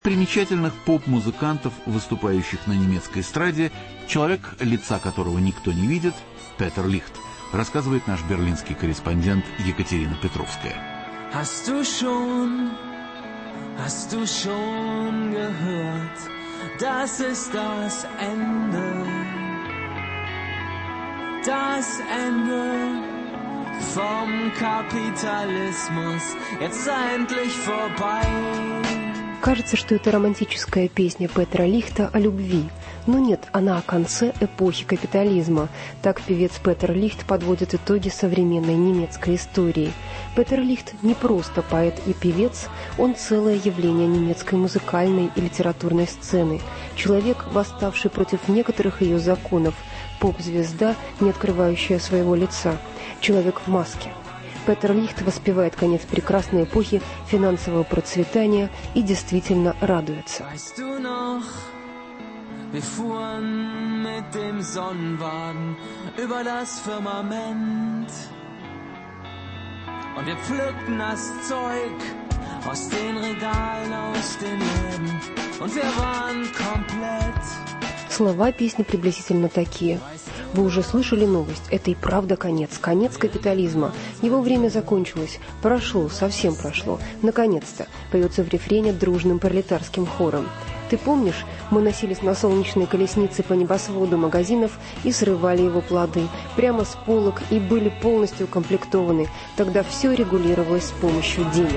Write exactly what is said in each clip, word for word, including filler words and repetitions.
Примечательных поп-музыкантов, выступающих на немецкой эстраде, человек, лица которого никто не видит, Петер Лихт, рассказывает наш берлинский корреспондент Екатерина Петровская. Hast du schon, hast du schon gehört, das ist das Ende, das Ende vom Kapitalismus, jetzt endlich vorbei. Кажется, что это романтическая песня Петера Лихта о любви. Но нет, она о конце эпохи капитализма. Так певец Петер Лихт подводит итоги современной немецкой истории. Петер Лихт не просто поэт и певец, он целое явление немецкой музыкальной и литературной сцены. Человек, восставший против некоторых ее законов. Поп-звезда, не открывающая своего лица. Человек в маске. Петер Лихт воспевает конец прекрасной эпохи финансового процветания и действительно радуется. Wir fuhren mit dem Sonnenwagen über das Firmament und wir pflückten das Zeug aus den Regalen, aus den Läden und wir waren komplett. Слова песни приблизительно такие. Вы уже слышали новость? Это и правда конец. Конец капитализма. Его время закончилось. Прошло, совсем прошло. Наконец-то. Поется в рефрене дружным пролетарским хором. Ты помнишь, мы носились на солнечной колеснице по небосводу магазинов и срывали его плоды прямо с полок и были полностью укомплектованы. Тогда все регулировалось с помощью денег.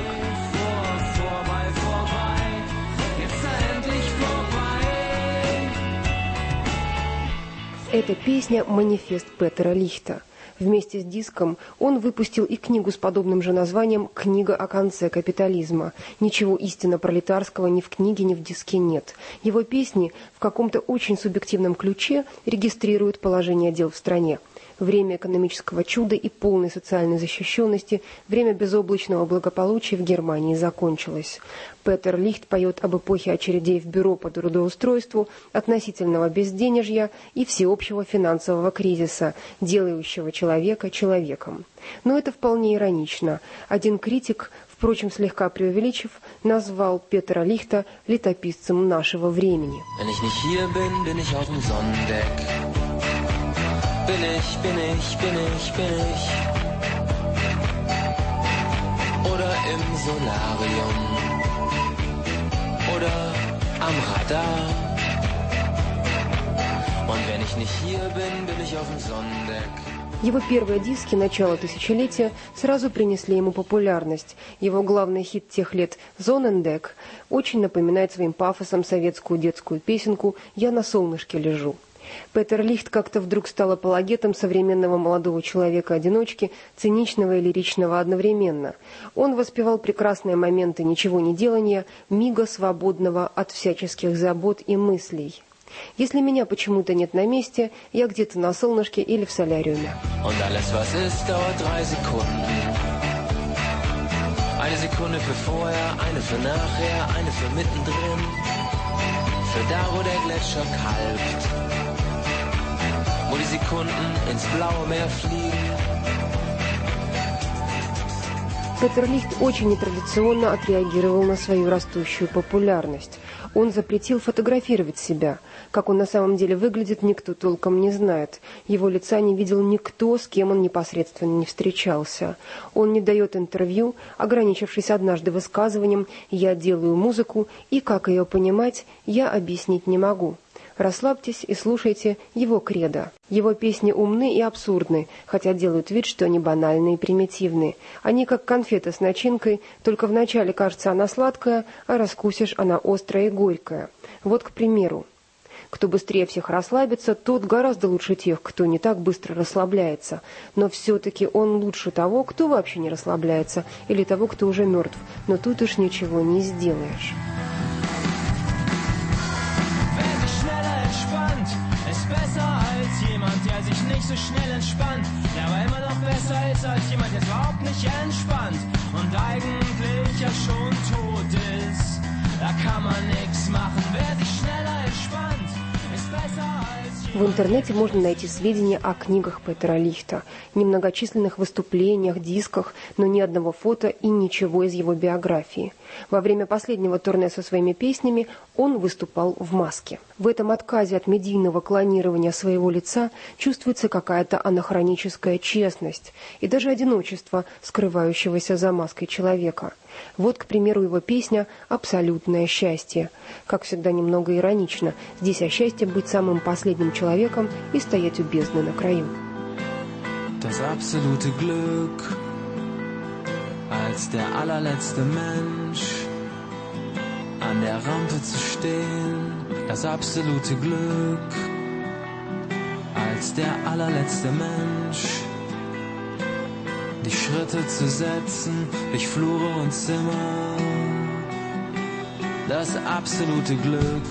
Эта песня – манифест Петера Лихта. Вместе с диском он выпустил и книгу с подобным же названием «Книга о конце капитализма». Ничего истинно пролетарского ни в книге, ни в диске нет. Его песни в каком-то очень субъективном ключе регистрируют положение дел в стране. Время экономического чуда и полной социальной защищенности, время безоблачного благополучия в Германии закончилось. Петер Лихт поет об эпохе очередей в бюро по трудоустройству, относительного безденежья и всеобщего финансового кризиса, делающего человека человеком. Но это вполне иронично. Один критик, впрочем, слегка преувеличив, назвал Петера Лихта летописцем нашего времени. Bin ich, bin ich, bin ich, bin ich oder im Solarium oder am Radar. Und wenn ich nicht hier bin, bin ich auf dem Sonnendeck. Его первые диски начала тысячелетия сразу принесли ему популярность. Его главный хит тех лет «Зонендек» очень напоминает своим пафосом советскую детскую песенку «Я на солнышке лежу». Петер Лихт как-то вдруг стал апологетом современного молодого человека-одиночки, циничного и лиричного одновременно. Он воспевал прекрасные моменты ничего не делания, мига свободного от всяческих забот и мыслей. Если меня почему-то нет на месте, я где-то на солнышке или в соляриуме. Eine Sekunde für vorher, eine für nachher, eine für mittendrin, für da, wo der Gletscher kalbt, wo die Sekunden ins blaue Meer fliegen. Петер Лихт очень нетрадиционно отреагировал на свою растущую популярность. Он запретил фотографировать себя. Как он на самом деле выглядит, никто толком не знает. Его лица не видел никто, с кем он непосредственно не встречался. Он не дает интервью, ограничившись однажды высказыванием «я делаю музыку, и как ее понимать, я объяснить не могу». Расслабьтесь и слушайте его кредо. Его песни умны и абсурдны, хотя делают вид, что они банальны и примитивны. Они как конфета с начинкой, только вначале кажется она сладкая, а раскусишь она острая и горькая. Вот, к примеру. Кто быстрее всех расслабится, тот гораздо лучше тех, кто не так быстро расслабляется. Но все-таки он лучше того, кто вообще не расслабляется, или того, кто уже мертв. Но тут уж ничего не сделаешь. So schnell entspannt, der aber immer noch besser ist als jemand, der überhaupt nicht entspannt und eigentlich ja schon tot ist. Da kann man nix machen, wer sich schneller entspannt, ist В интернете можно найти сведения о книгах Петера Лихта, немногочисленных выступлениях, дисках, но ни одного фото и ничего из его биографии. Во время последнего турне со своими песнями он выступал в маске. В этом отказе от медийного клонирования своего лица чувствуется какая-то анахроническая честность и даже одиночество, скрывающегося за маской человека. Вот, к примеру, его песня «Абсолютное счастье». Как всегда, немного иронично. Здесь о счастье быть самым последним человеком и стоять у бездны на краю. Das absolute Glück, als der allerletzte Mensch an der Rampe zu stehen. Das absolute Glück, als der allerletzte Mensch die Schritte zu setzen durch Flure und Zimmer. Das absolute Glück.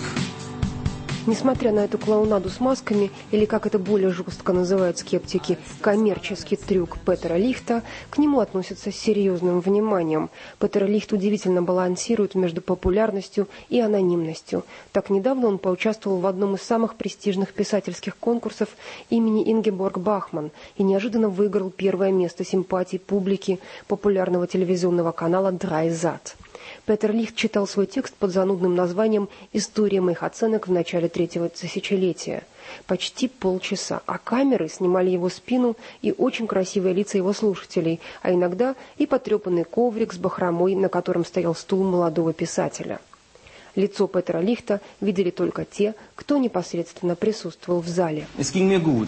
Несмотря на эту клоунаду с масками, или, как это более жестко называют скептики, коммерческий трюк Петера Лихта, к нему относятся с серьезным вниманием. Петер Лихт удивительно балансирует между популярностью и анонимностью. Так недавно он поучаствовал в одном из самых престижных писательских конкурсов имени Ингеборг Бахман и неожиданно выиграл первое место симпатий публики популярного телевизионного канала «Драй Зат». Петер Лихт читал свой текст под занудным названием «История моих оценок в начале третьего тысячелетия». Почти полчаса, а камеры снимали его спину и очень красивые лица его слушателей, а иногда и потрепанный коврик с бахромой, на котором стоял стул молодого писателя. Лицо Петера Лихта видели только те, кто непосредственно присутствовал в зале. Es ging mir gut.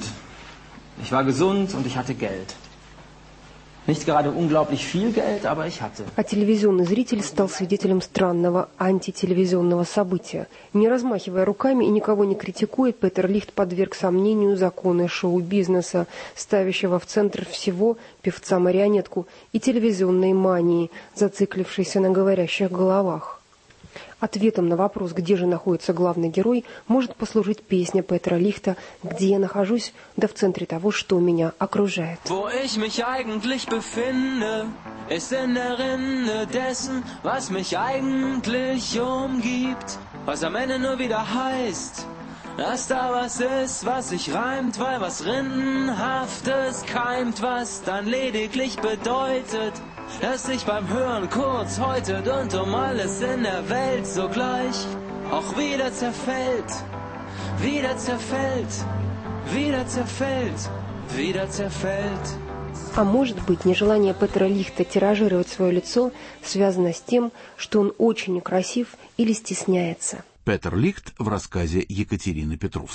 Ich war gesund und ich hatte Geld. Nicht gerade unglaublich viel Geld, aber ich hatte. А телевизионный зритель стал свидетелем странного антителевизионного события. Не размахивая руками и никого не критикуя, Петер Лихт подверг сомнению законы шоу-бизнеса, ставящего в центр всего певца-марионетку и телевизионной мании, зациклившейся на говорящих головах. Ответом на вопрос, где же находится главный герой, может послужить песня Петера Лихта «Где я нахожусь, да в центре того, что меня окружает». Wo ich mich eigentlich befinde, ist in der Rinde dessen, was mich eigentlich umgibt, was am Ende nur wieder heißt, dass da was ist, was sich reimt, weil was Rindenhaftes keimt, was dann lediglich bedeutet, dass sich beim Hören kurz häutet und um alles in der Welt sogleich auch wieder zerfällt, wieder zerfällt, wieder zerfällt, wieder zerfällt. А может быть, нежелание Петера Лихта тиражировать свое лицо связано с тем, что он очень некрасив или стесняется? Петер Лихт в рассказе Екатерины Петрус.